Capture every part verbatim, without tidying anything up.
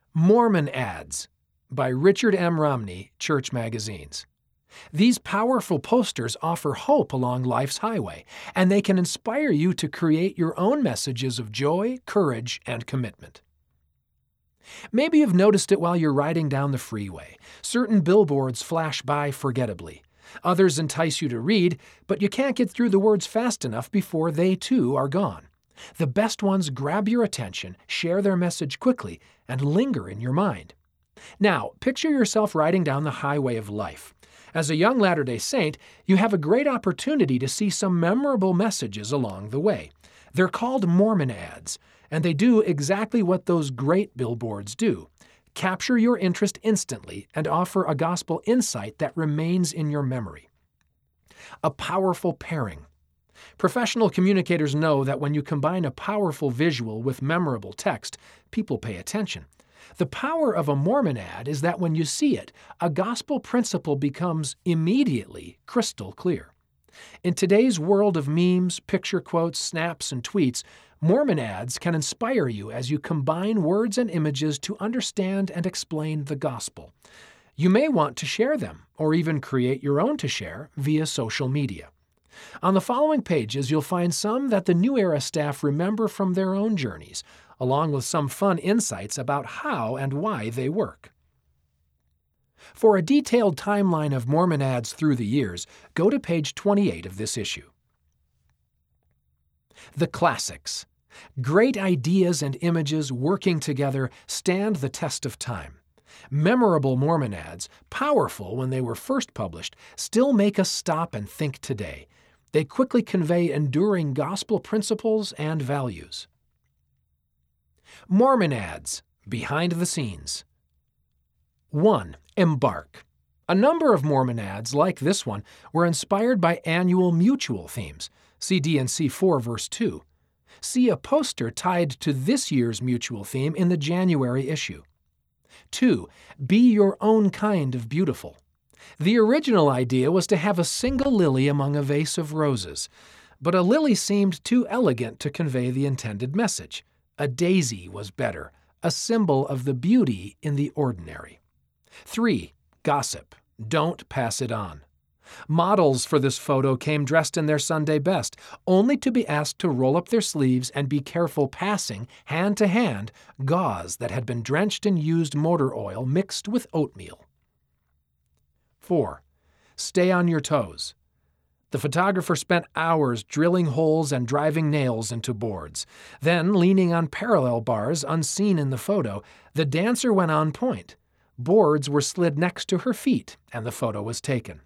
Mormon Ads by Richard M. Romney, Church Magazines. These powerful posters offer hope along life's highway, and they can inspire you to create your own messages of joy, courage, and commitment. Maybe you've noticed it while you're riding down the freeway. Certain billboards flash by forgettably. Others entice you to read, but you can't get through the words fast enough before they too are gone. The best ones grab your attention, share their message quickly, and linger in your mind. Now, picture yourself riding down the highway of life. As a young Latter-day Saint, you have a great opportunity to see some memorable messages along the way. They're called Mormon Ads, and they do exactly what those great billboards do: capture your interest instantly and offer a gospel insight that remains in your memory. A powerful pairing. Professional communicators know that when you combine a powerful visual with memorable text, people pay attention. The power of a Mormon ad is that when you see it, a gospel principle becomes immediately crystal clear. In today's world of memes, picture quotes, snaps, and tweets, Mormon ads can inspire you as you combine words and images to understand and explain the gospel. You may want to share them, or even create your own to share via social media. On the following pages, you'll find some that the New Era staff remember from their own journeys, along with some fun insights about how and why they work. For a detailed timeline of Mormon ads through the years, go to page twenty-eight of this issue. The classics. Great ideas and images working together stand the test of time. Memorable Mormon ads, powerful when they were first published, still make us stop and think today. They quickly convey enduring gospel principles and values. Mormon Ads, behind the scenes. one. Embark. A number of Mormon ads, like this one, were inspired by annual mutual themes. See D and C four, verse two. See a poster tied to this year's mutual theme in the January issue. two. Be your own kind of beautiful. The original idea was to have a single lily among a vase of roses, but a lily seemed too elegant to convey the intended message. A daisy was better, a symbol of the beauty in the ordinary. three. Gossip. Don't pass it on. Models for this photo came dressed in their Sunday best, only to be asked to roll up their sleeves and be careful passing, hand to hand, gauze that had been drenched in used motor oil mixed with oatmeal. four. Stay on your toes. The photographer spent hours drilling holes and driving nails into boards. Then, leaning on parallel bars unseen in the photo, the dancer went on point. Boards were slid next to her feet, and the photo was taken.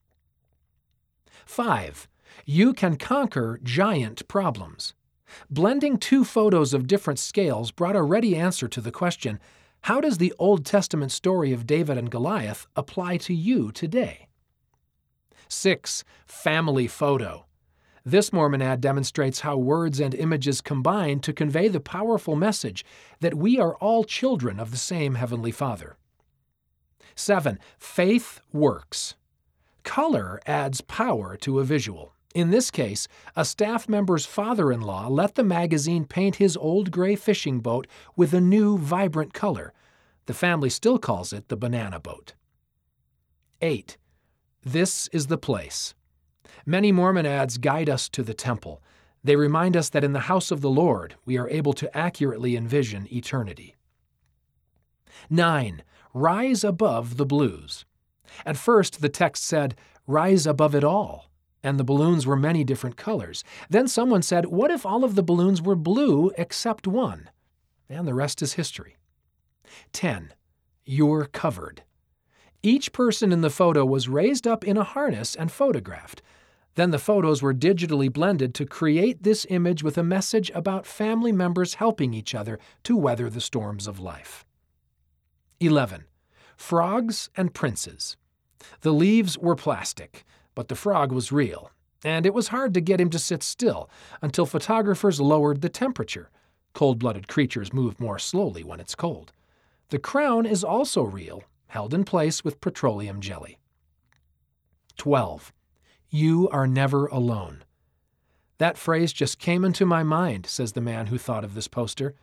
five. You can conquer giant problems. Blending two photos of different scales brought a ready answer to the question, how does the Old Testament story of David and Goliath apply to you today? six. Family photo. This Mormon ad demonstrates how words and images combine to convey the powerful message that we are all children of the same Heavenly Father. seven. Faith works. Color adds power to a visual. In this case, a staff member's father-in-law let the magazine paint his old gray fishing boat with a new, vibrant color. The family still calls it the banana boat. eight. This is the place. Many Mormon ads guide us to the temple. They remind us that in the house of the Lord, we are able to accurately envision eternity. nine. Rise above the blues. At first, the text said, rise above it all, and the balloons were many different colors. Then someone said, what if all of the balloons were blue except one? And the rest is history. ten. You're covered. Each person in the photo was raised up in a harness and photographed. Then the photos were digitally blended to create this image with a message about family members helping each other to weather the storms of life. eleven. Frogs and princes. The leaves were plastic, but the frog was real, and it was hard to get him to sit still until photographers lowered the temperature. Cold-blooded creatures move more slowly when it's cold. The crown is also real, held in place with petroleum jelly. twelve. You are never alone. That phrase just came into my mind, says the man who thought of this poster.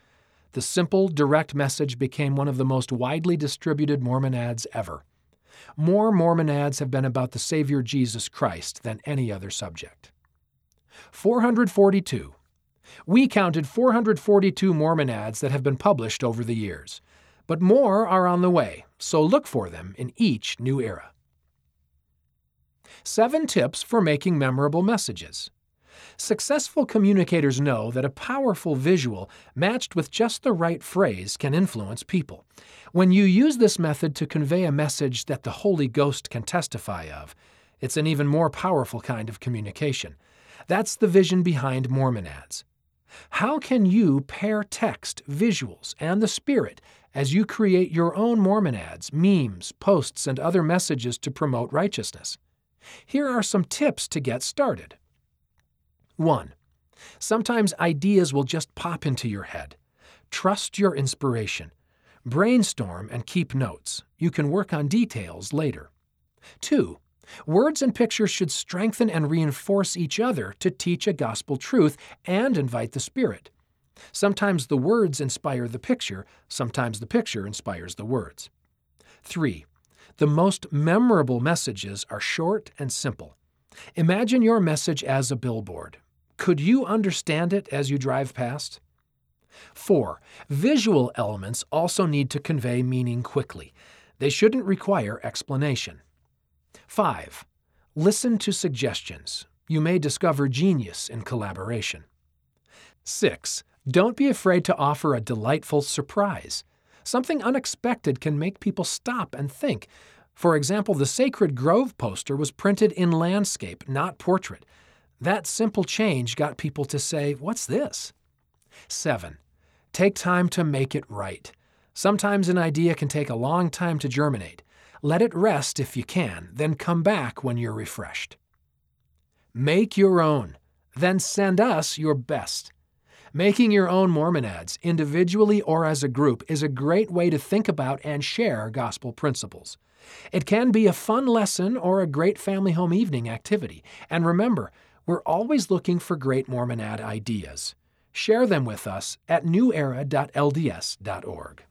The simple, direct message became one of the most widely distributed Mormon ads ever. More Mormon ads have been about the Savior Jesus Christ than any other subject. four hundred forty-two. We counted four hundred forty-two Mormon ads that have been published over the years, but more are on the way, so look for them in each new era. Seven tips for making memorable messages. Successful communicators know that a powerful visual matched with just the right phrase can influence people. When you use this method to convey a message that the Holy Ghost can testify of, it's an even more powerful kind of communication. That's the vision behind Mormon ads. How can you pair text, visuals, and the Spirit as you create your own Mormon ads, memes, posts, and other messages to promote righteousness? Here are some tips to get started. one. Sometimes ideas will just pop into your head. Trust your inspiration. Brainstorm and keep notes. You can work on details later. two. Words and pictures should strengthen and reinforce each other to teach a gospel truth and invite the Spirit. Sometimes the words inspire the picture, sometimes the picture inspires the words. three. The most memorable messages are short and simple. Imagine your message as a billboard. Could you understand it as you drive past? four. Visual elements also need to convey meaning quickly. They shouldn't require explanation. five. Listen to suggestions. You may discover genius in collaboration. six. Don't be afraid to offer a delightful surprise. Something unexpected can make people stop and think. For example, the Sacred Grove poster was printed in landscape, not portrait. That simple change got people to say, "What's this?" seven. Take time to make it right. Sometimes an idea can take a long time to germinate. Let it rest if you can, then come back when you're refreshed. Make your own, then send us your best. Making your own Mormon ads, individually or as a group, is a great way to think about and share gospel principles. It can be a fun lesson or a great family home evening activity. And remember, we're always looking for great Mormon ad ideas. Share them with us at new era dot L D S dot org.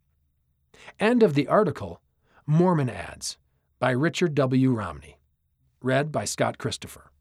End of the article, Mormon Ads, by Richard W. Romney. Read by Scott Christopher.